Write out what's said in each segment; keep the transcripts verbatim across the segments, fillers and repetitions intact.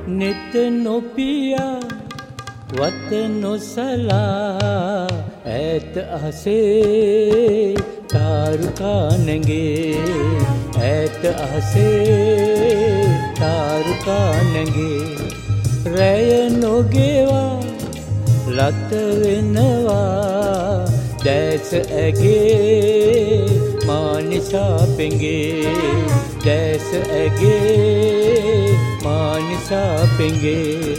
නිත නොපියා වත නොසලා ඈත අහසේ තාරුකා නැගේ ඈත අහසේ තාරුකා නැගේ රැය නොගෙවා ලත වෙනවා දැස ඇගේ මානිසා පෙඟේ දැස ඇගේ මානිසා පෙඟේ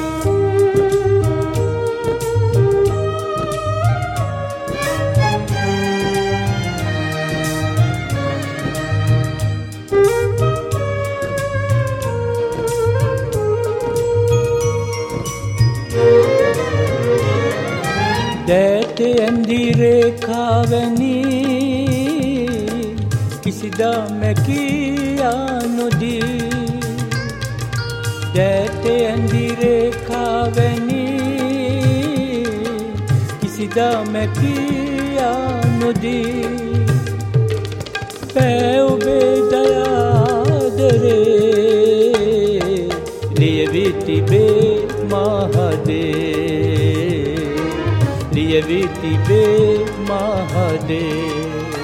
දැට ඇඳි රේඛාවැනි කිසිදා මැකියා නොදී දැට ඇඳි රේඛාවැනි කිසිදා මැකියා නොදී පෑ ඔබේ දයාදරේ ලියවි තිබේ මහදේ ලියවි තිබේ මහදේ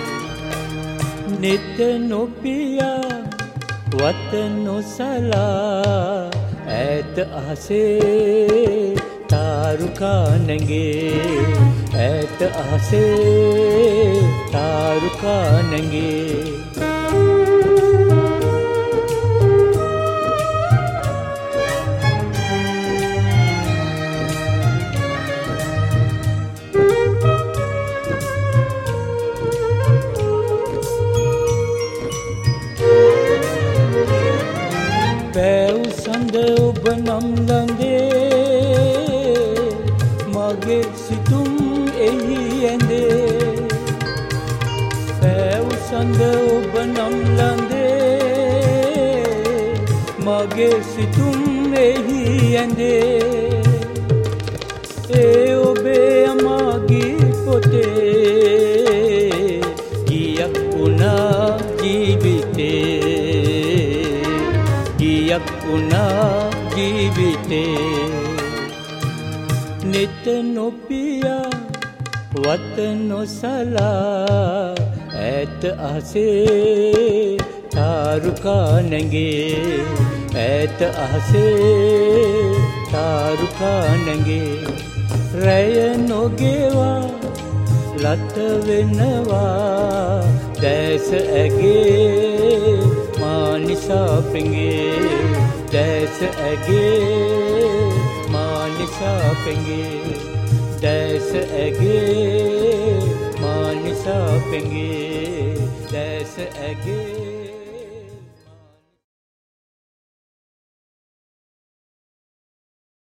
නිත නොපියා වත නොසලා ඈත අහසේ තාරුකා නැගේ ඈත අහසේ තාරුකා නැගේ පැව් සඳ ඔබ නම් ළඟේ මගේ සිතුම් එහි ඇඳේ පැව් සඳ ඔබ නම් ළඟේ මගේ සිතුම් එහි ඇඳේ ඒ ඔබේ අමාගේ පොතේ ගියක් වුණා ජීවිතේ ගියක් වුණා ජීවිතේ නිත නොපියා වත නොසලා ඈත අහසේ තාරුකා නැගේ ඈත අහසේ තාරුකා නැගේ රැය නොගෙවා ලත වෙනවා දැස ඇගේ මානිසා පෙඟේ දැස ඇගේ මානිසා පෙඟේ දැස ඇගේ මානිසා පෙඟේ දැස ඇගේ